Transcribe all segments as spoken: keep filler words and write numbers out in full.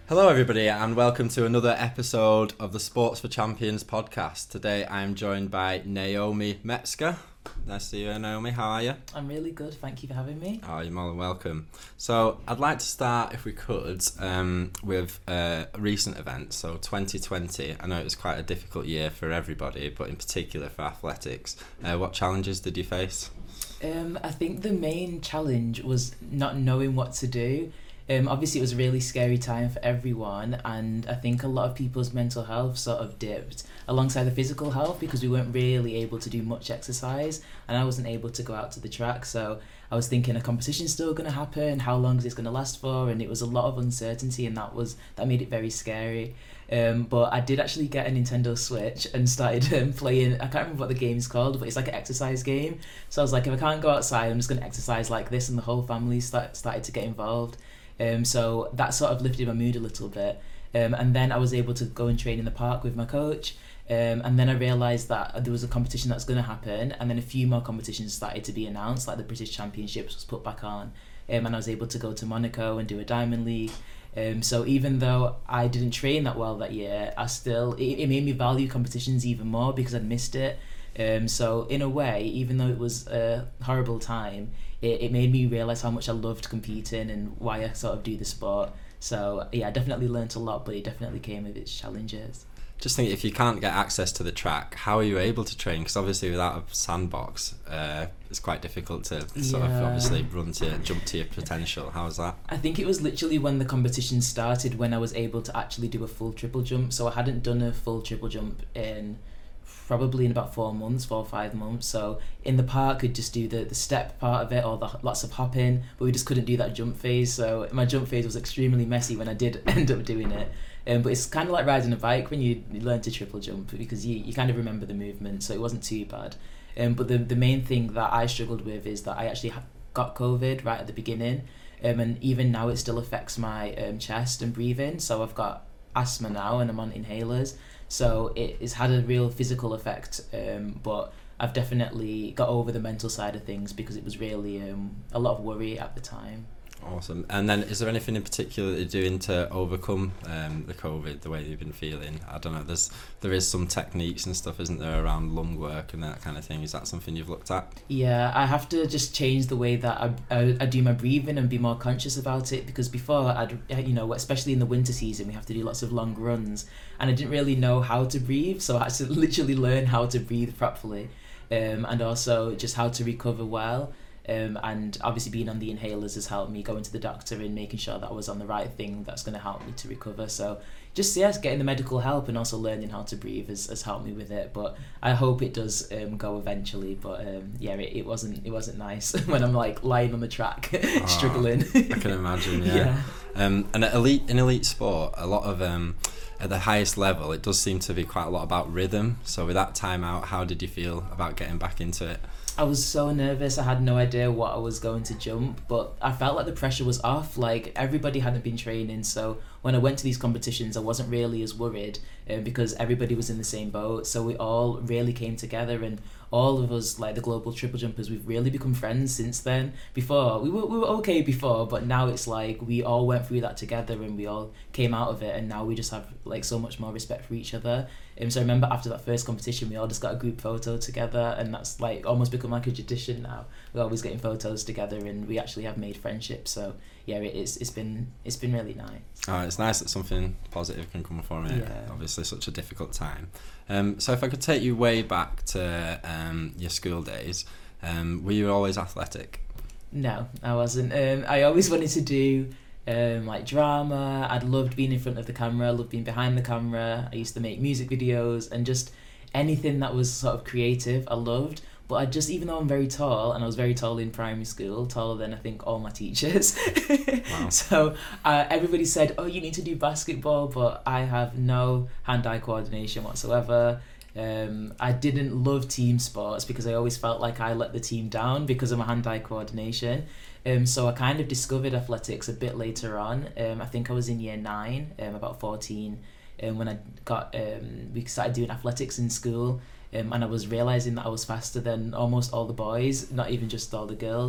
Hello, everybody, and welcome to another episode of the Sports for Champions podcast. Today, I'm joined by Naomi Metzger. Nice to see you, Naomi. How are you? I'm really good. Thank you for having me. Oh, you're more than welcome. So, I'd like to start, if we could, um, with uh, a recent event. So, twenty twenty. I know it was quite a difficult year for everybody, but in particular for athletics. Uh, what challenges did you face? Um, I think the main challenge was not knowing what to do. Um, obviously, it was a really scary time for everyone, and I think a lot of people's mental health sort of dipped alongside the physical health because we weren't really able to do much exercise, and I wasn't able to go out to the track. So I was thinking, a competition's still going to happen? How long is this going to last for? And it was a lot of uncertainty, and that was that made it very scary. Um, but I did actually get a Nintendo Switch and started um, playing. I can't remember what the game's called, but it's like an exercise game. So I was like, if I can't go outside, I'm just going to exercise like this, and the whole family start, started to get involved. Um, so that sort of lifted my mood a little bit. Um, and then I was able to go and train in the park with my coach. Um, and then I realised that there was a competition that's going to happen. And then a few more competitions started to be announced, like the British Championships was put back on. Um, and I was able to go to Monaco and do a Diamond League. Um, so even though I didn't train that well that year, I still it, it made me value competitions even more because I'd missed it. Um, so in a way, even though it was a horrible time, it, it made me realise how much I loved competing and why I sort of do the sport. So yeah, I definitely learnt a lot, but it definitely came with its challenges. Just think, if you can't get access to the track, how are you able to train? Because obviously without a sandbox, uh, it's quite difficult to sort Yeah. of obviously run to jump to your potential. How's that? I think it was literally when the competition started when I was able to actually do a full triple jump. So I hadn't done a full triple jump in probably in about four months, four or five months. So in the park, I'd just do the, the step part of it or the lots of hopping, but we just couldn't do that jump phase. So my jump phase was extremely messy when I did end up doing it. Um, but it's kind of like riding a bike when you, you learn to triple jump because you, you kind of remember the movement, so it wasn't too bad. Um, but the, the main thing that I struggled with is that I actually ha- got COVID right at the beginning, um, and even now it still affects my um, chest and breathing. So I've got asthma now and I'm on inhalers. So it, it's had a real physical effect, um, but I've definitely got over the mental side of things because it was really um, a lot of worry at the time. Awesome. And then, is there anything in particular that you're doing to overcome um, the COVID, the way you've been feeling? I don't know, there's there is some techniques and stuff, isn't there, around lung work and that kind of thing. Is that something you've looked at? Yeah, I have to just change the way that I, I, I do my breathing and be more conscious about it, because before, I'd you know, especially in the winter season, we have to do lots of long runs, and I didn't really know how to breathe, so I had to literally learn how to breathe properly, um, and also just how to recover well. Um, and obviously being on the inhalers has helped me going to the doctor and making sure that I was on the right thing that's going to help me to recover. So just yes, getting the medical help and also learning how to breathe has, has helped me with it. But I hope it does um, go eventually. But um, yeah, it, it wasn't it wasn't nice when I'm like lying on the track oh, struggling. I can imagine. Yeah. yeah. Um, and at elite in elite sport, a lot of um, at the highest level, it does seem to be quite a lot about rhythm. So with that time out, how did you feel about getting back into it? I was so nervous. I had no idea what I was going to jump, but I felt like the pressure was off. Like everybody hadn't been training, so when I went to these competitions, I wasn't really as worried um, because everybody was in the same boat. So we all really came together, and all of us, like the global triple jumpers, we've really become friends since then. Before we were we were okay before, but now it's like we all went through that together and we all came out of it, and now we just have like so much more respect for each other. Um, so I remember after that first competition, we all just got a group photo together, and that's like almost become like a tradition now. We're always getting photos together, and we actually have made friendships. So yeah, it, it's it's been it's been really nice. Oh, it's nice that something positive can come from it. Yeah. Obviously, such a difficult time. Um, so if I could take you way back to um, your school days, um, were you always athletic? No, I wasn't. Um, I always wanted to do um, like drama. I'd loved being in front of the camera, loved being behind the camera. I used to make music videos and just anything that was sort of creative, I loved. But I just, even though I'm very tall, and I was very tall in primary school, taller than I think all my teachers. Wow. So uh, everybody said, oh, you need to do basketball, but I have no hand-eye coordination whatsoever. Um, I didn't love team sports because I always felt like I let the team down because of my hand-eye coordination. Um, so I kind of discovered athletics a bit later on. Um, I think I was in year nine, um, about fourteen, um, when I got um, we started doing athletics in school, um, and I was realising that I was faster than almost all the boys, not even just all the girls.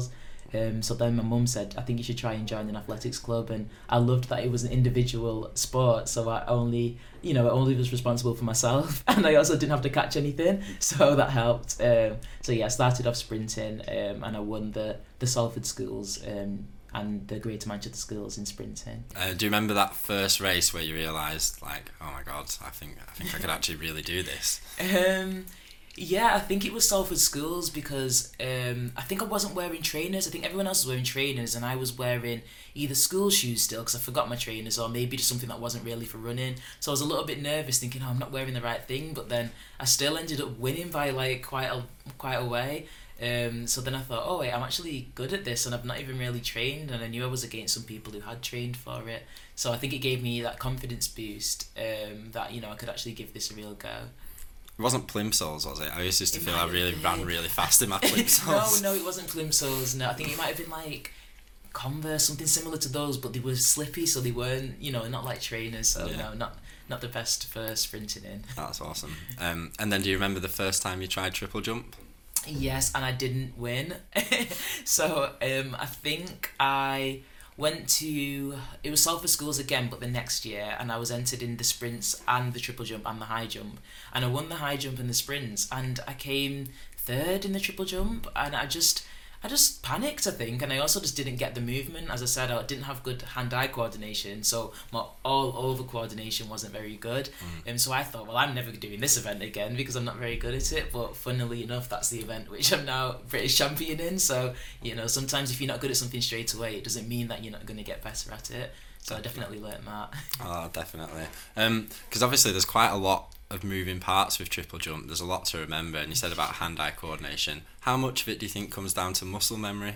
Um, so then my mum said, I think you should try and join an athletics club, and I loved that it was an individual sport, so I only, you know, I only was responsible for myself, and I also didn't have to catch anything, so that helped. Um, so yeah, I started off sprinting, um, and I won the, the Salford schools um, and the Greater Manchester schools in sprinting. Uh, do you remember that first race where you realised, like, oh my god, I think I think I could actually really do this? Um, yeah, I think it was Salford schools because um, I think I wasn't wearing trainers. I think everyone else was wearing trainers, and I was wearing either school shoes still because I forgot my trainers, or maybe just something that wasn't really for running. So I was a little bit nervous, thinking, oh, I'm not wearing the right thing. But then I still ended up winning by like quite a quite a way. Um, so then I thought, oh wait, I'm actually good at this, and I've not even really trained, and I knew I was against some people who had trained for it. So I think it gave me that confidence boost um, that, you know, I could actually give this a real go. It wasn't plimsolls, was it? I used to It feel might I have really been. ran really fast in my plimsolls. no, no, it wasn't plimsolls. No, I think it might have been like Converse, something similar to those, but they were slippy, so they weren't, you know, not like trainers. So Yeah. no, not not the best for sprinting in. That's awesome. Um, and then do you remember the first time you tried triple jump? Yes, and I didn't win. so um, I think I went to, it was Salford schools again, but the next year, and I was entered in the sprints and the triple jump and the high jump, and I won the high jump and the sprints, and I came third in the triple jump, and I just I just panicked, I think, and I also just didn't get the movement. As I said, I didn't have good hand-eye coordination, so my all-over coordination wasn't very good. Mm. Um, so I thought, well, I'm never doing this event again because I'm not very good at it. But funnily enough, that's the event which I'm now British champion in. So, you know, sometimes if you're not good at something straight away, it doesn't mean that you're not going to get better at it. So I definitely learnt that. Oh, definitely. Um, because obviously there's quite a lot of moving parts with triple jump. There's a lot to remember, and you said about hand-eye coordination. How much of it do you think comes down to muscle memory?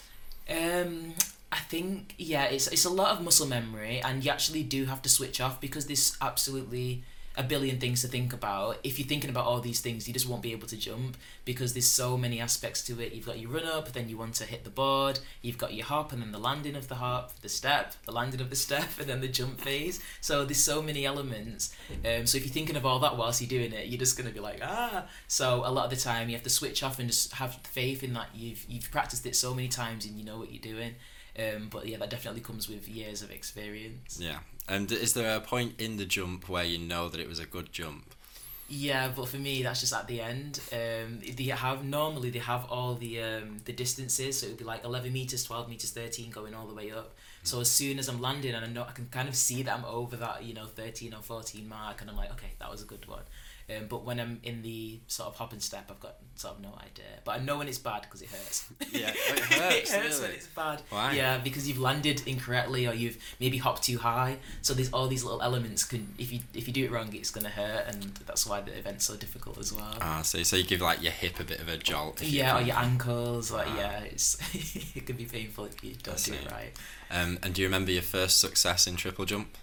Um, I think yeah, it's it's a lot of muscle memory, and you actually do have to switch off because there's absolutely a billion things to think about. If you're thinking about all these things, you just won't be able to jump because there's so many aspects to it. You've got your run up, then you want to hit the board, you've got your hop, and then the landing of the hop, the step, the landing of the step, and then the jump phase. So there's so many elements. Um, so if you're thinking of all that whilst you're doing it, you're just going to be like, ah. So a lot of the time you have to switch off and just have faith in that you've you've practiced it so many times and you know what you're doing. Um, but yeah, that definitely comes with years of experience. Yeah. And is there a point in the jump where you know that it was a good jump? Yeah, but for me, that's just at the end. Um, they have normally they have all the um the distances, so it would be like eleven meters, twelve meters, thirteen, going all the way up. So as soon as I'm landing, and I know I can kind of see that I'm over that, you know, thirteen or fourteen mark, and I'm like, okay, that was a good one. Um, but when I'm in the sort of hop and step, I've got sort of no idea. But I know when it's bad because it hurts. Yeah, it hurts. It hurts really? when it's bad. Why? Yeah, because you've landed incorrectly or you've maybe hopped too high. So there's all these little elements. Can if you if you do it wrong, it's gonna hurt, and that's why the event's so difficult as well. Ah, so so you give like your hip a bit of a jolt. If Yeah, you or your ankles. Like Ah. yeah, it's it can be painful if you don't I do it see. right. Um, and do you remember your first success in triple jump?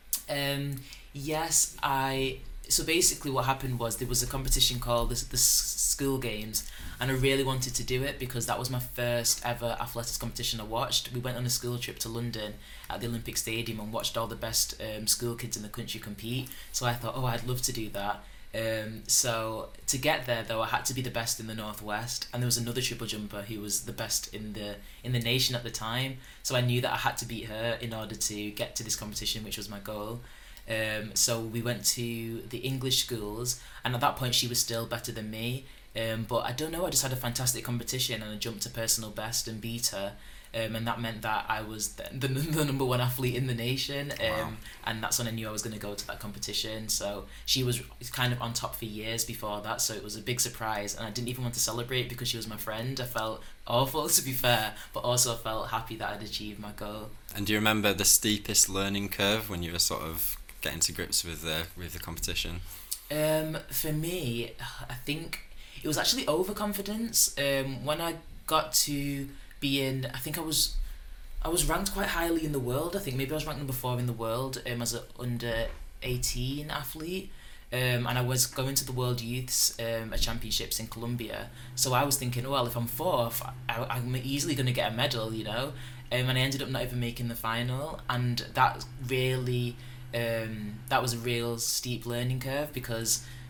Um, yes, I. So basically, what happened was there was a competition called the, the School Games, and I really wanted to do it because that was my first ever athletics competition I watched. We went on a school trip to London at the Olympic Stadium and watched all the best um, school kids in the country compete. So I thought, oh, I'd love to do that. Um, so to get there, though, I had to be the best in the Northwest, and there was another triple jumper who was the best in the in the nation at the time. So I knew that I had to beat her in order to get to this competition, which was my goal. Um, so we went to the English schools, and at that point she was still better than me. Um, but I don't know, I just had a fantastic competition, and I jumped to personal best and beat her. Um, and that meant that I was the, the, the number one athlete in the nation. Um, Wow. And that's when I knew I was going to go to that competition. So she was kind of on top for years before that, so it was a big surprise. And I didn't even want to celebrate because she was my friend. I felt awful, to be fair, but also felt happy that I'd achieved my goal. And do you remember the steepest learning curve when you were sort of getting to grips with the with the competition? Um, for me, I think it was actually overconfidence. Um, when I got to be in, I think I was, I was ranked quite highly in the world. I think maybe I was ranked number four in the world um, as a under eighteen athlete. Um, and I was going to the World Youths um, Championships in Colombia. So I was thinking, well, if I'm fourth, I, I'm easily going to get a medal, you know. Um, and I ended up not even making the final, and that really. Um, that was a real steep learning curve because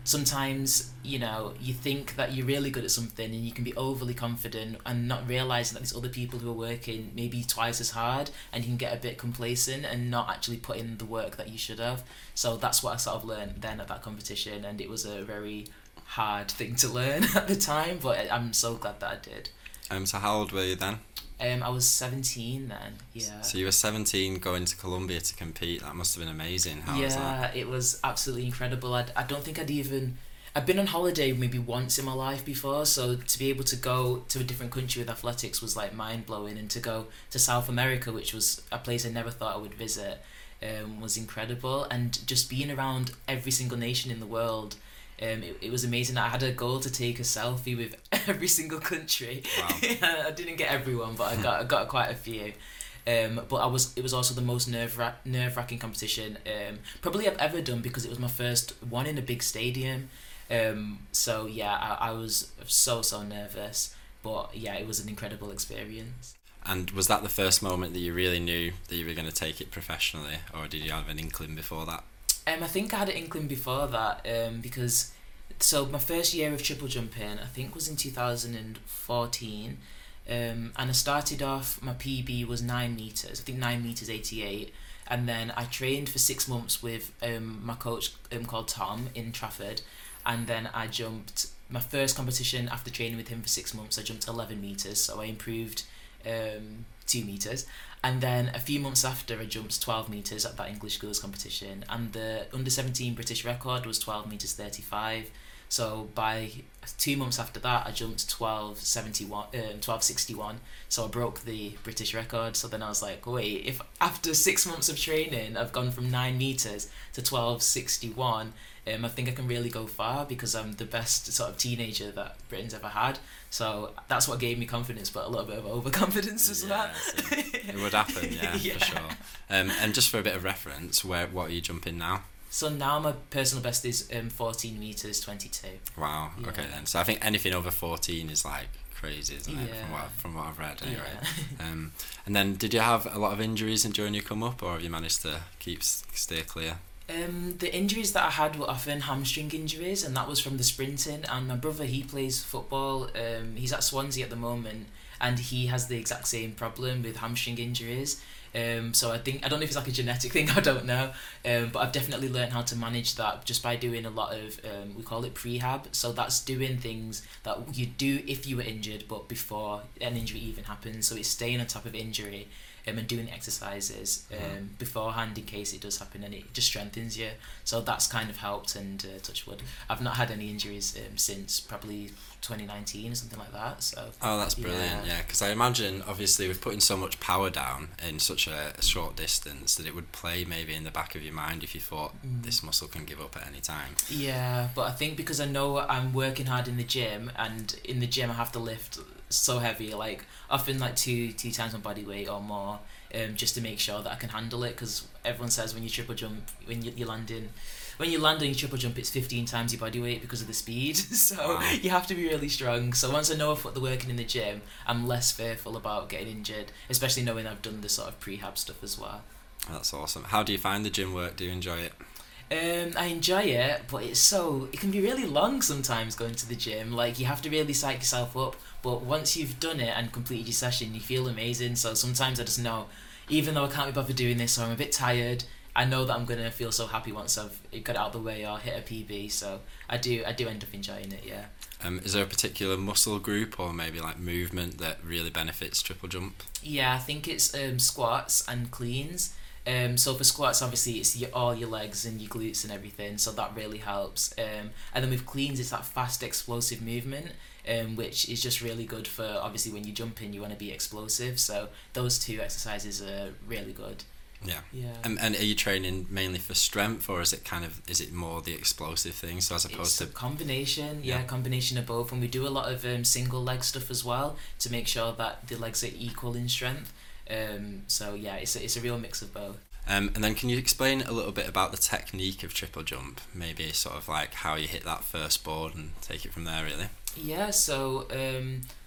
sometimes, you know, you think that you're really good at something and you can be overly confident and not realizing that there's other people who are working maybe twice as hard, and you can get a bit complacent and not actually put in the work that you should have. So that's what I sort of learned then at that competition, and it was a very hard thing to learn at the time, but I'm so glad that I did. Um, so how old were you then? Um, I was seventeen then, yeah. So you were seventeen going to Colombia to compete. That must have been amazing. How yeah, was that? It was absolutely incredible. I'd, I don't think I'd even... I've been on holiday maybe once in my life before, so to be able to go to a different country with athletics was like mind-blowing, and to go to South America, which was a place I never thought I would visit, um, was incredible. And just being around every single nation in the world, Um, it, it was amazing. I had a goal to take a selfie with every single country. Wow. I didn't get everyone, but I got I got quite a few. Um, but I was it was also the most nerve nerve wracking competition um, probably I've ever done, because it was my first one in a big stadium. Um, so yeah, I, I was so so nervous, but yeah, it was an incredible experience. And was that the first moment that you really knew that you were going to take it professionally, or did you have an inkling before that? Um, I think I had an inkling before that, um, because so my first year of triple jumping, I think, was in two thousand fourteen, um, and I started off, my P B was nine meters, I think nine meters eighty-eight, and then I trained for six months with um, my coach um, called Tom in Trafford, and then I jumped my first competition after training with him for six months. I jumped eleven meters, so I improved um, two meters. And then a few months after, I jumped twelve metres at that English Schools competition, and the under seventeen British record was twelve metres thirty-five. So by two months after that, I jumped twelve seventy-one, um, twelve sixty-one. So I broke the British record. So then I was like, wait, if after six months of training, I've gone from nine metres to twelve sixty-one, um, I think I can really go far, because I'm the best sort of teenager that Britain's ever had. So that's what gave me confidence, but a little bit of overconfidence as yeah, well. It would happen, yeah, yeah. for sure. Um, and just for a bit of reference, where what are you jumping now? So now my personal best is um, fourteen metres twenty-two. Wow, Yeah. okay then. So I think anything over fourteen is like crazy, isn't it? Yeah. From what, from what I've read anyway. Yeah. Um, and then did you have a lot of injuries during your come up, or have you managed to keep stay clear? Um, the injuries that I had were often hamstring injuries, and that was from the sprinting. And my brother, he plays football. Um, he's at Swansea at the moment, and he has the exact same problem with hamstring injuries. Um, so I think, I don't know if it's like a genetic thing, I don't know, um, but I've definitely learned how to manage that just by doing a lot of, um, we call it prehab. So that's doing things that you do if you were injured, but before an injury even happens. So it's staying on top of injury. Um, and doing exercises um, mm. beforehand in case it does happen, and it just strengthens you. So that's kind of helped, and uh, touch wood, I've not had any injuries um, since probably twenty nineteen or something like that. So oh, that's brilliant, yeah, because yeah, I imagine obviously with putting so much power down in such a, a short distance that it would play maybe in the back of your mind if you thought mm. this muscle can give up at any time. Yeah, but I think because I know I'm working hard in the gym, and in the gym I have to lift so heavy, like often like two two times my body weight or more, um, just to make sure that I can handle it, because everyone says when you triple jump, when you, you land in when you land on your triple jump, it's fifteen times your body weight because of the speed. So wow. You have to be really strong. So once I know I've put the work in in the gym, I'm less fearful about getting injured, especially knowing I've done the sort of prehab stuff as well. That's awesome. How do you find the gym work? Do you enjoy it? Um, I enjoy it, but it's so it can be really long sometimes going to the gym. Like, you have to really psych yourself up, but once you've done it and completed your session, you feel amazing. So sometimes I just know, even though I can't be bothered doing this, or I'm a bit tired, I know that I'm gonna feel so happy once I've got it out of the way or hit a P B. So I do I do end up enjoying it, yeah. Um, is there a particular muscle group or maybe like movement that really benefits triple jump? Yeah, I think it's um, squats and cleans. Um, so for squats, obviously, it's your, all your legs and your glutes and everything, so that really helps. Um, and then with cleans, it's that fast, explosive movement, um, which is just really good for, obviously, when you jump in, you want to be explosive. So those two exercises are really good. Yeah. Yeah. Um, and are you training mainly for strength, or is it kind of is it more the explosive thing? So as opposed it's to a combination, yeah, yeah, combination of both. And we do a lot of um, single leg stuff as well to make sure that the legs are equal in strength. Um, so yeah, it's a, it's a real mix of both. Um, and then can you explain a little bit about the technique of triple jump? Maybe sort of like how you hit that first board and take it from there, really. Yeah. So um,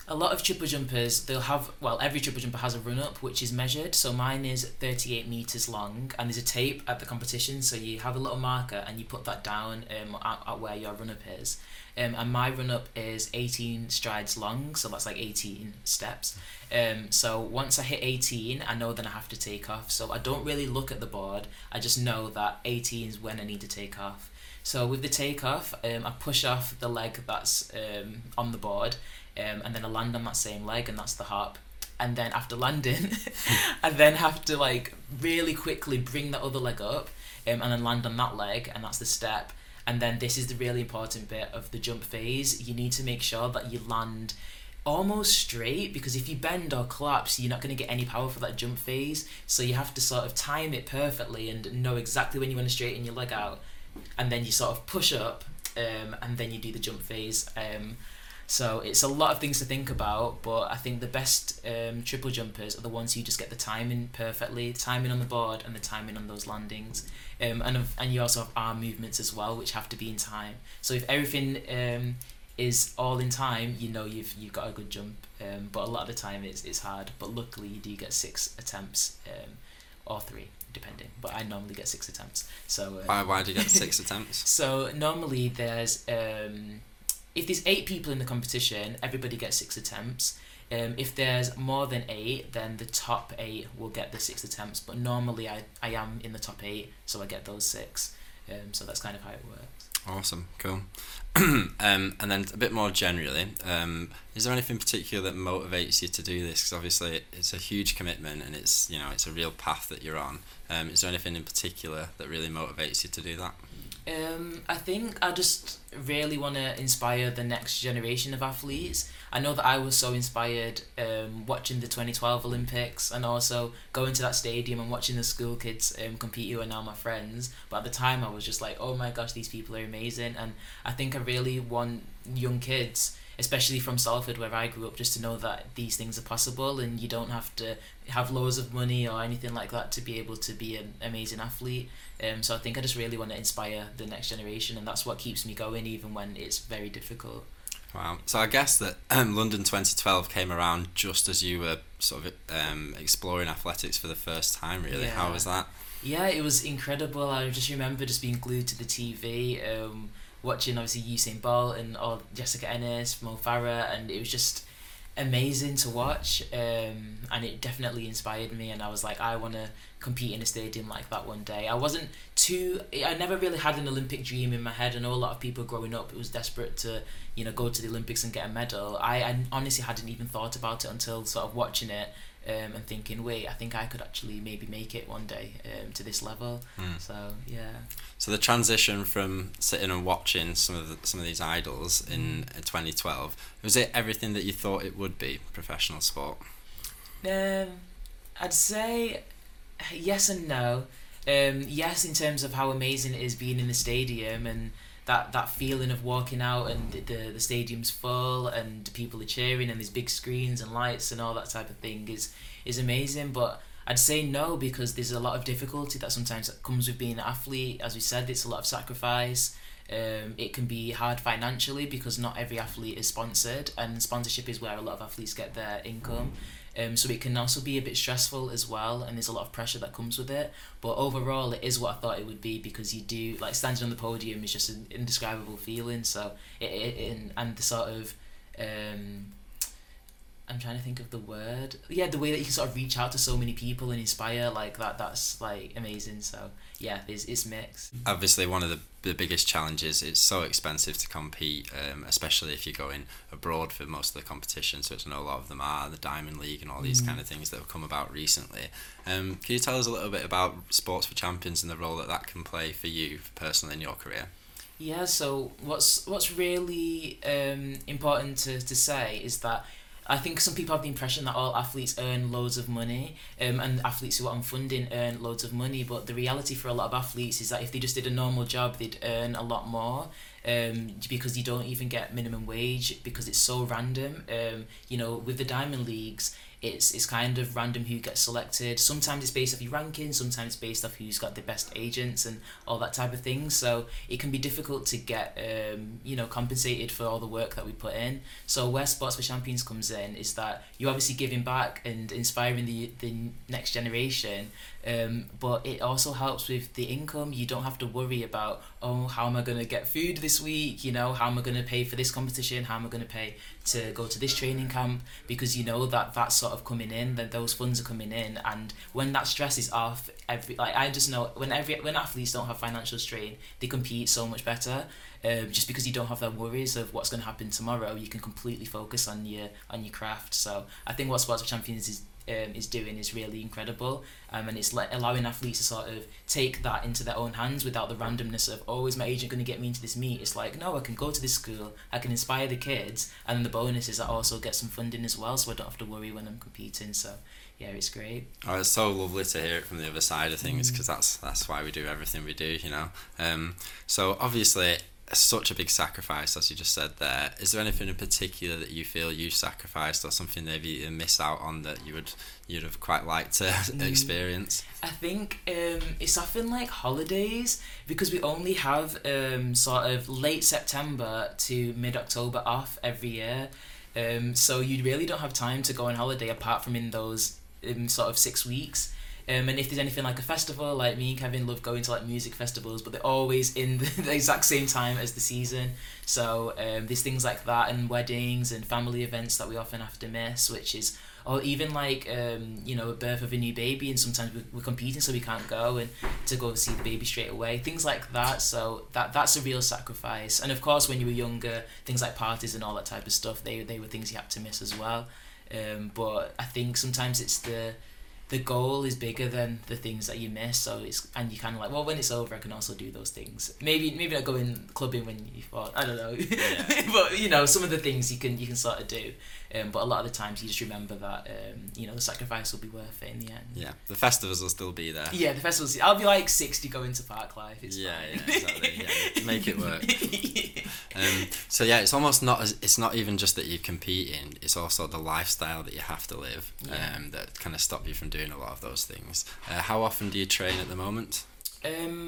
A lot of triple jumpers, they'll have, well, every triple jumper has a run up which is measured. So mine is thirty-eight meters long, and there's a tape at the competition. So you have a little marker and you put that down um, at, at where your run up is. Um, and my run up is eighteen strides long, so that's like eighteen steps. Um, so once I hit eighteen, I know then I have to take off. So I don't really look at the board. I just know that eighteen is when I need to take off. So with the takeoff, um, I push off the leg that's um, on the board. Um, and then I land on that same leg, and that's the hop. And then after landing, I then have to like really quickly bring that other leg up, um, and then land on that leg, and that's the step. And then this is the really important bit of the jump phase. You need to make sure that you land almost straight, because if you bend or collapse, you're not going to get any power for that jump phase. So you have to sort of time it perfectly and know exactly when you want to straighten your leg out, and then you sort of push up, um, and then you do the jump phase. Um, So it's a lot of things to think about, but I think the best um, triple jumpers are the ones who just get the timing perfectly, timing on the board and the timing on those landings. Um, and and you also have arm movements as well, which have to be in time. So if everything um, is all in time, you know you've you've got a good jump. Um, but a lot of the time it's it's hard. But luckily you do get six attempts, um, or three, depending. But I normally get six attempts. So uh, why why do you get six attempts? So normally there's um, if there's eight people in the competition, everybody gets six attempts. Um, if there's more than eight, then the top eight will get the six attempts. But normally I, I am in the top eight, so I get those six. Um, so that's kind of how it works. Awesome, cool. um, and then a bit more generally, um, is there anything particular that motivates you to do this? Because obviously it's a huge commitment, and it's you know it's a real path that you're on. Um, is there anything in particular that really motivates you to do that? Um, I think I just really want to inspire the next generation of athletes. I know that I was so inspired um, watching the twenty twelve Olympics, and also going to that stadium and watching the school kids um, compete who are now my friends. But at the time I was just like, oh my gosh, these people are amazing. And I think I really want young kids, especially from Salford where I grew up, just to know that these things are possible, and you don't have to have loads of money or anything like that to be able to be an amazing athlete. Um, so I think I just really want to inspire the next generation, and that's what keeps me going even when it's very difficult. Wow. So I guess that um, London twenty twelve came around just as you were sort of um, exploring athletics for the first time, really. Yeah. How was that? Yeah, it was incredible. I just remember just being glued to the T V, um, watching obviously Usain Bolt and or Jessica Ennis, Mo Farah, and it was just amazing to watch, um, and it definitely inspired me, and I was like, I want to compete in a stadium like that one day. I wasn't too, I never really had an Olympic dream in my head. I know a lot of people growing up, it was desperate to, you know, go to the Olympics and get a medal. I, I honestly hadn't even thought about it until sort of watching it, um, and thinking, wait, I think I could actually maybe make it one day um, to this level. Mm. So yeah. So the transition from sitting and watching some of the, some of these idols in twenty twelve, was it everything that you thought it would be, professional sport? Um, I'd say yes and no. Um, yes, in terms of how amazing it is being in the stadium, and that, that feeling of walking out and the the stadium's full and people are cheering and there's big screens and lights and all that type of thing is is amazing. But I'd say no, because there's a lot of difficulty that sometimes comes with being an athlete. As we said, it's a lot of sacrifice. Um, it can be hard financially because not every athlete is sponsored, and sponsorship is where a lot of athletes get their income. Um, so it can also be a bit stressful as well, and there's a lot of pressure that comes with it. But overall, it is what I thought it would be, because you do, like, standing on the podium is just an indescribable feeling. So it, it, it and the sort of um, I'm trying to think of the word. Yeah, the way that you can sort of reach out to so many people and inspire like that, that's like amazing. So yeah, it's, it's mixed. Obviously, one of the, the biggest challenges, it's so expensive to compete, um, especially if you're going abroad for most of the competitions, which I know a lot of them are, the Diamond League and all these mm. kind of things that have come about recently. Um, can you tell us a little bit about Sports for Champions and the role that that can play for you personally in your career? Yeah, so what's what's really um, important to, to say is that I think some people have the impression that all athletes earn loads of money, um, and athletes who are on funding earn loads of money, but the reality for a lot of athletes is that if they just did a normal job, they'd earn a lot more, um, because you don't even get minimum wage because it's so random. Um, you know, with the Diamond Leagues, it's it's kind of random who gets selected. Sometimes it's based off your ranking, sometimes it's based off who's got the best agents and all that type of thing. So it can be difficult to get um, you know compensated for all the work that we put in. So where Sports for Champions comes in is that you're obviously giving back and inspiring the the next generation, um, but it also helps with the income. You don't have to worry about, oh, how am I going to get food this week? You know, how am I going to pay for this competition? How am I going to pay to go to this training camp? Because you know that that's sort of coming in, that those funds are coming in, and when that stress is off, every like I just know when every when athletes don't have financial strain, they compete so much better. Um, just because you don't have the worries of what's going to happen tomorrow, you can completely focus on your on your craft. So I think what Sports for Champions is um, is doing is really incredible, um, and it's like allowing athletes to sort of take that into their own hands without the randomness of, oh, is my agent going to get me into this meet? It's like, no, I can go to this school, I can inspire the kids, and then the bonus is I also get some funding as well, so I don't have to worry when I'm competing. So yeah, it's great. Oh, it's so lovely to hear it from the other side of things, because mm. that's that's why we do everything we do, you know. Um, so obviously, such a big sacrifice, as you just said there. Is there anything in particular that you feel you sacrificed, or something maybe you miss out on that you would you'd have quite liked to mm. experience? I think um, it's often like holidays, because we only have um, sort of late September to mid-October off every year. Um, so you really don't have time to go on holiday apart from in those um, sort of six weeks. Um, and if there's anything like a festival, like me and Kevin love going to like music festivals, but they're always in the, the exact same time as the season. So um, there's things like that, and weddings and family events that we often have to miss, which is, or even like um, you know, a birth of a new baby, and sometimes we're, we're competing so we can't go, and to go see the baby straight away, things like that. So that that's a real sacrifice. And of course, when you were younger, things like parties and all that type of stuff, they they were things you had to miss as well. Um, but I think sometimes it's the the goal is bigger than the things that you miss, so it's, and you kind of like, well, when it's over I can also do those things. Maybe maybe not going clubbing when you thought, I don't know, yeah. But you know, some of the things you can you can sort of do, um, but a lot of the times you just remember that um, you know, the sacrifice will be worth it in the end. Yeah, the festivals will still be there. Yeah, the festivals. I'll be like sixty going to Parklife. It's yeah, fine. yeah, exactly. Yeah, make it work. Um, so yeah, it's almost not as it's not even just that you're competing; it's also the lifestyle that you have to live, yeah. um, that kind of stop you from doing a lot of those things. Uh, how often do you train at the moment? Um,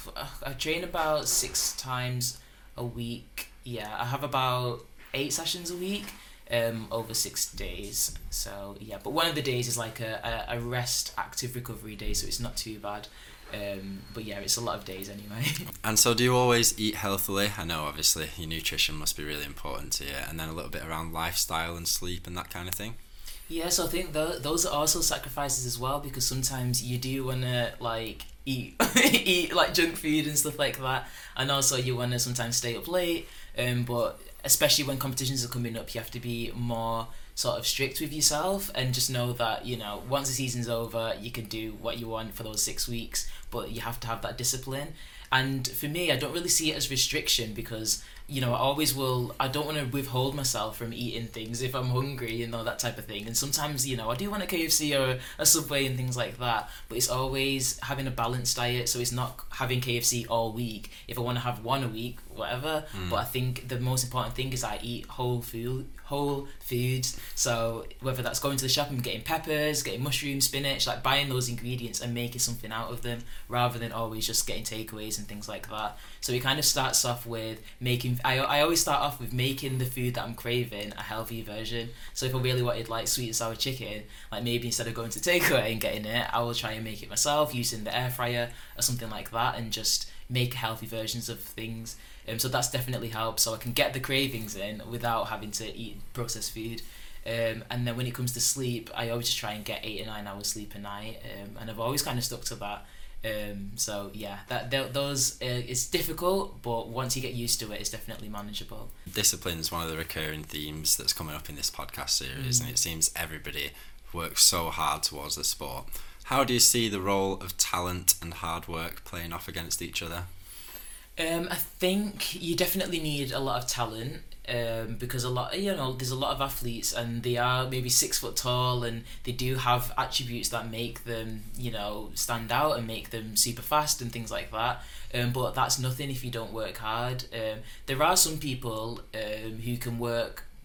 I train about six times a week. Yeah, I have about eight sessions a week, um, over six days. So yeah, but one of the days is like a, a, a rest, active recovery day, so it's not too bad. Um, but yeah, it's a lot of days anyway. And so do you always eat healthily? I know obviously your nutrition must be really important to you, and then a little bit around lifestyle and sleep and that kind of thing. Yeah, so I think th- those are also sacrifices as well, because sometimes you do want to like eat eat like junk food and stuff like that, and also you want to sometimes stay up late, um, but especially when competitions are coming up, you have to be more sort of strict with yourself, and just know that, you know, once the season's over, you can do what you want for those six weeks, but you have to have that discipline. And for me, I don't really see it as restriction, because, you know, I always will, I don't want to withhold myself from eating things if I'm hungry, you know, that type of thing. And sometimes, you know, I do want a K F C or a Subway and things like that, but it's always having a balanced diet, so it's not having K F C all week. If I want to have one a week, whatever, mm. but I think the most important thing is I eat whole food, whole foods. So whether that's going to the shop and getting peppers, getting mushrooms, spinach, like buying those ingredients and making something out of them, rather than always just getting takeaways and things like that. So it kind of starts off with making, I, I always start off with making the food that I'm craving a healthy version. So if I really wanted like sweet and sour chicken, like maybe instead of going to takeaway and getting it, I will try and make it myself using the air fryer or something like that, and just make healthy versions of things. Um, so that's definitely helped, so I can get the cravings in without having to eat processed food. Um, and then when it comes to sleep, I always just try and get eight or nine hours sleep a night, um, and I've always kind of stuck to that. Um, so yeah, that th- those uh, it's difficult, but once you get used to it, it's definitely manageable. Discipline is one of the recurring themes that's coming up in this podcast series, mm. and it seems everybody works so hard towards the sport. How do you see the role of talent and hard work playing off against each other? Um, I think you definitely need a lot of talent, um, because a lot, you know, there's a lot of athletes and they are maybe six foot tall and they do have attributes that make them, you know, stand out and make them super fast and things like that. Um, but that's nothing if you don't work hard. Um, there are some people um, who can work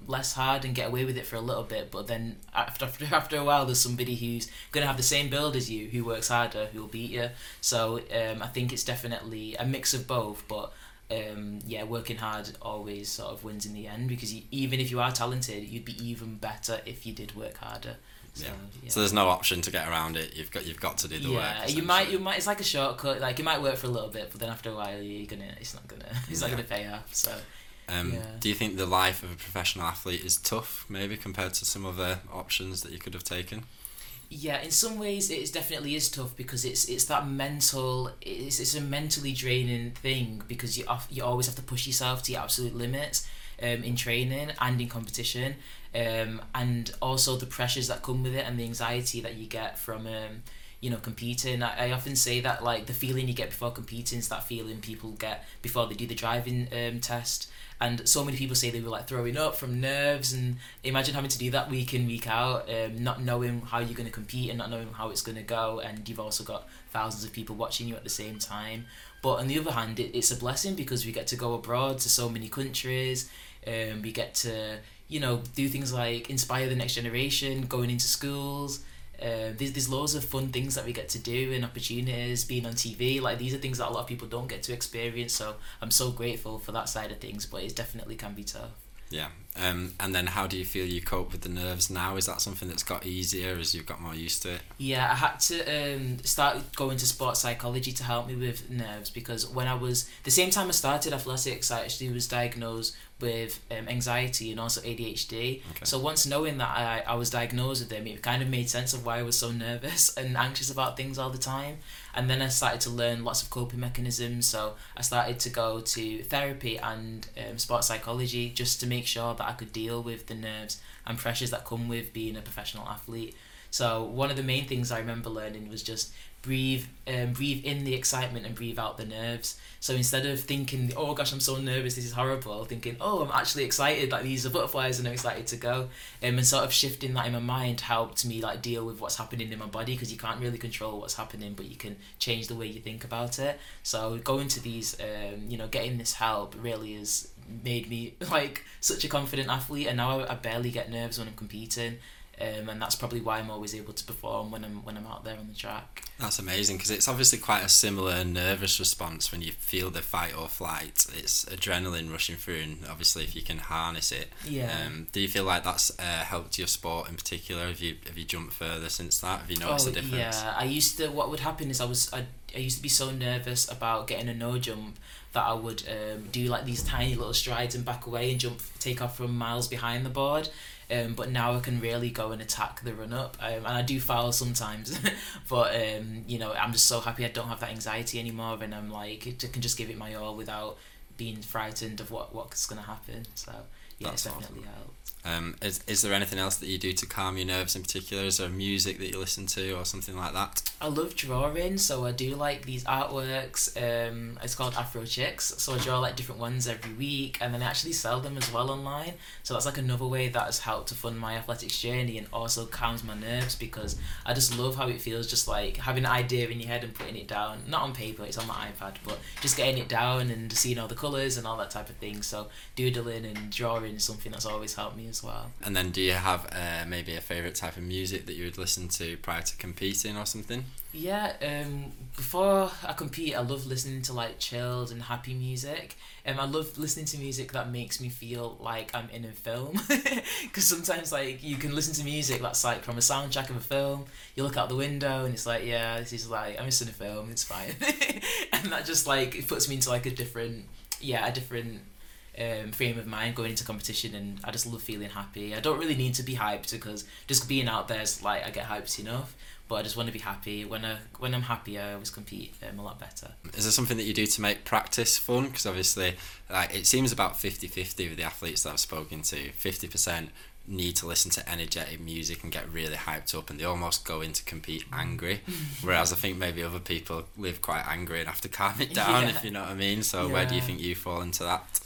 less hard and get away with it for a little bit, but then after after, after a while there's somebody who's going to have the same build as you, who works harder, who will beat you. So um, I think it's definitely a mix of both, but um, yeah, working hard always sort of wins in the end, because you, even if you are talented, you'd be even better if you did work harder. So, yeah. yeah. So there's no option to get around it. You've got you've got to do the yeah, work. Yeah, you might you might. It's like a shortcut. Like it might work for a little bit, but then after a while, you're gonna. It's not gonna. It's yeah. not gonna pay off. So. Um, yeah. Do you think the life of a professional athlete is tough, maybe compared to some other options that you could have taken? Yeah, in some ways it is definitely is tough, because it's it's that mental. It's it's a mentally draining thing, because you off, you always have to push yourself to your absolute limits. Um, in training and in competition, um, and also the pressures that come with it and the anxiety that you get from um, you know competing. I, I often say that like the feeling you get before competing is that feeling people get before they do the driving um, test, and so many people say they were like throwing up from nerves, and imagine having to do that week in week out, um, not knowing how you're going to compete and not knowing how it's going to go, and you've also got thousands of people watching you at the same time. But on the other hand, it, it's a blessing, because we get to go abroad to so many countries. Um, we get to, you know, do things like inspire the next generation, going into schools. Uh, there's, there's loads of fun things that we get to do, and opportunities, being on T V. Like, these are things that a lot of people don't get to experience. So I'm so grateful for that side of things, but it definitely can be tough. Yeah. Um, and then how do you feel you cope with the nerves now? Is that something that's got easier as you've got more used to it? Yeah, I had to um, start going to sports psychology to help me with nerves, because when I was, the same time I started athletics, I actually was diagnosed with um, anxiety and also A D H D. Okay. So once knowing that I, I was diagnosed with them, it kind of made sense of why I was so nervous and anxious about things all the time. And then I started to learn lots of coping mechanisms. So I started to go to therapy and um, sports psychology, just to make sure that I could deal with the nerves and pressures that come with being a professional athlete. So one of the main things I remember learning was just breathe um, breathe in the excitement and breathe out the nerves. So instead of thinking, oh gosh, I'm so nervous, this is horrible, thinking, oh, I'm actually excited, like these are butterflies and I'm excited to go. Um, and sort of shifting that in my mind helped me like deal with what's happening in my body, because you can't really control what's happening, but you can change the way you think about it. So going to these, um, you know, getting this help really has made me like such a confident athlete, and now I, I barely get nerves when I'm competing. Um, and that's probably why I'm always able to perform when I'm when I'm out there on the track. That's amazing, because it's obviously quite a similar nervous response when you feel the fight or flight. It's adrenaline rushing through, and obviously if you can harness it. Yeah. Um, do you feel like that's uh, helped your sport in particular? Have you have you jumped further since that? Have you noticed oh, a difference? Yeah, I used to. What would happen is I was I, I used to be so nervous about getting a no jump that I would um, do like these tiny little strides and back away and jump, take off from miles behind the board. Um, but now I can really go and attack the run up, um, and I do foul sometimes. But um, you know, I'm just so happy I don't have that anxiety anymore, and I'm like, I can just give it my all without being frightened of what what's gonna happen. So yeah, That's it's definitely awesome. helped. Um, is is there anything else that you do to calm your nerves in particular? Is there music that you listen to or something like that? I love drawing, so I do like these artworks. Um, it's called Afro Chicks, so I draw like different ones every week, and then I actually sell them as well online. So that's like another way that has helped to fund my athletics journey, and also calms my nerves, because I just love how it feels, just like having an idea in your head and putting it down, not on paper, it's on my iPad, but just getting it down and seeing all the colours and all that type of thing. So doodling and drawing is something that's always helped me as well. And then do you have uh, maybe a favourite type of music that you would listen to prior to competing or something? Yeah, um, before I compete, I love listening to like chilled and happy music. Um, I love listening to music that makes me feel like I'm in a film, because sometimes like you can listen to music that's like from a soundtrack of a film. You look out the window and it's like, yeah, this is like I'm just in a film. It's fine, and that just like it puts me into like a different, yeah, a different. Um, frame of mind going into competition, and I just love feeling happy. I don't really need to be hyped, because just being out there is like I get hyped enough, but I just want to be happy. When I when I'm happy, I always compete um, a lot better. Is there something that you do to make practice fun? Because obviously, like it seems about fifty-fifty with the athletes that I've spoken to. fifty percent need to listen to energetic music and get really hyped up, and they almost go in to compete angry, whereas I think maybe other people live quite angry and have to calm it down, Yeah. if you know what I mean. So Yeah. where do you think you fall into that?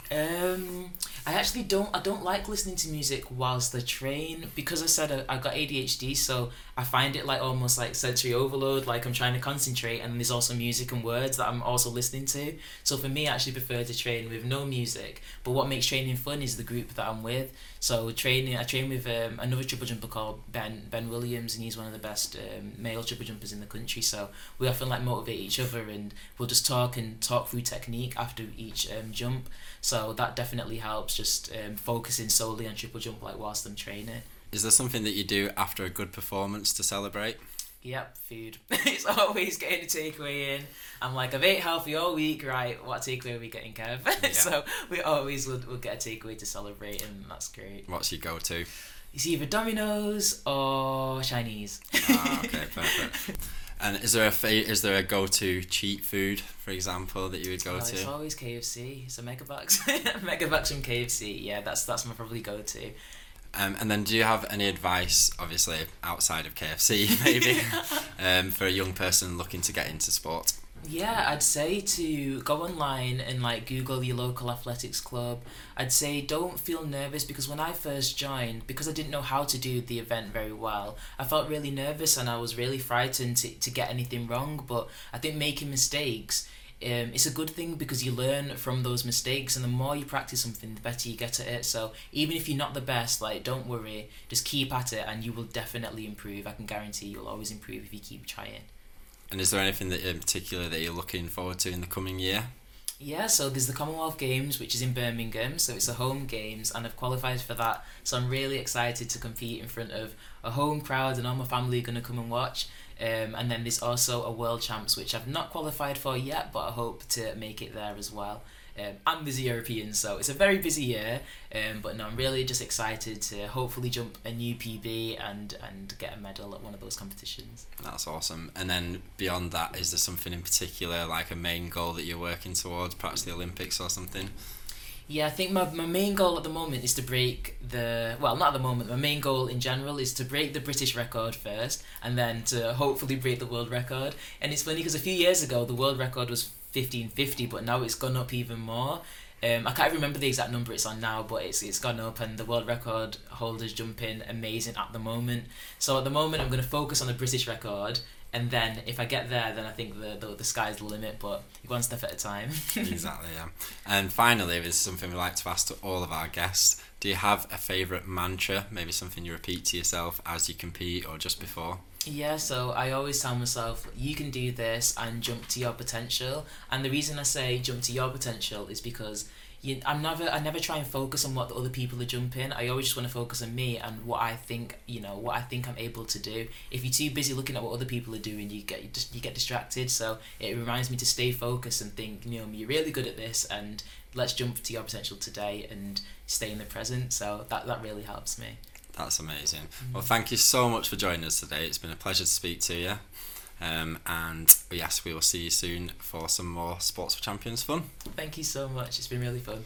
Um, I actually don't. I don't like listening to music whilst I train because I said I, I got A D H D, so I find it like almost like sensory overload. Like I'm trying to concentrate, and there's also music and words that I'm also listening to. So for me, I actually prefer to train with no music. But what makes training fun is the group that I'm with. So training, I train with um, another triple jumper called Ben Ben Williams, and he's one of the best um, male triple jumpers in the country. So we often like motivate each other, and we'll just talk and talk through technique after each um, jump. So that definitely helps, just um, focusing solely on triple jump like whilst I'm training. Is there something that you do after a good performance to celebrate? Yep, food. It's always getting a takeaway in. I'm like, I've ate healthy all week, right? What takeaway are we getting, Kev? Yeah. So we always would, would get a takeaway to celebrate, and that's great. What's your go-to? It's either Domino's or Chinese. Ah, okay, perfect. And is there a fa- is there a go-to cheat food, for example, that you would go oh, to? It's always K F C. It's a Megabucks. Megabucks from K F C. Yeah, that's that's my probably go-to. Um, and then do you have any advice, obviously outside of K F C maybe, um, for a young person looking to get into sport? Yeah, I'd say to go online and like Google your local athletics club. I'd say don't feel nervous, because when I first joined, because I didn't know how to do the event very well, I felt really nervous and I was really frightened to, to get anything wrong. But I think making mistakes, um, it's a good thing because you learn from those mistakes, and the more you practice something, the better you get at it. So even if you're not the best, like don't worry, just keep at it and you will definitely improve. I can guarantee you'll always improve if you keep trying. And is there anything that in particular that you're looking forward to in the coming year? Yeah, so there's the Commonwealth Games, which is in Birmingham, so it's the home games, and I've qualified for that. So I'm really excited to compete in front of a home crowd, and all my family are going to come and watch. Um, and then there's also a World Champs, which I've not qualified for yet, but I hope to make it there as well. Um, and there's the Europeans, so it's a very busy year. Um, but no, I'm really just excited to hopefully jump a new P B and, and get a medal at one of those competitions. That's awesome. And then beyond that, is there something in particular, like a main goal that you're working towards, perhaps the Olympics or something? Yeah, I think my, my main goal at the moment is to break the... Well, not at the moment. My main goal in general is to break the British record first, and then to hopefully break the world record. And it's funny because a few years ago, the world record was fifteen fifty, but now it's gone up even more. Um, I can't remember the exact number it's on now, but it's it's gone up, and the world record holders jumping amazing at the moment. So at the moment, I'm going to focus on the British record, and then if I get there, then I think the the, the sky's the limit, but one step at a time. Exactly, yeah. And finally, this is something we like to ask to all of our guests. Do you have a favourite mantra, maybe something you repeat to yourself as you compete or just before? Yeah, so I always tell myself, you can do this and jump to your potential. And the reason I say jump to your potential is because you, I'm never, I never try and focus on what the other people are jumping. I always just want to focus on me and what I think, you know, what I think I'm able to do. If you're too busy looking at what other people are doing, you get you just you get distracted. So it reminds me to stay focused and think, you know, you're really good at this, and let's jump to your potential today and stay in the present. So that that really helps me. That's amazing. Mm-hmm. Well, thank you so much for joining us today. It's been a pleasure to speak to you. Um, and yes, we will see you soon for some more Sports for Champions fun. Thank you so much. It's been really fun.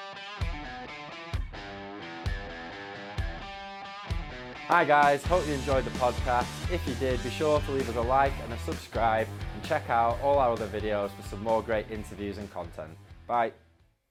Hi guys, hope you enjoyed the podcast. If you did, be sure to leave us a like and a subscribe, and check out all our other videos for some more great interviews and content. Bye.